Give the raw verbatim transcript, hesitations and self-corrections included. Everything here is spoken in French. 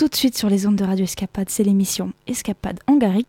tout de suite sur les ondes de Radio Escapade, c'est l'émission Escapade Hangarique.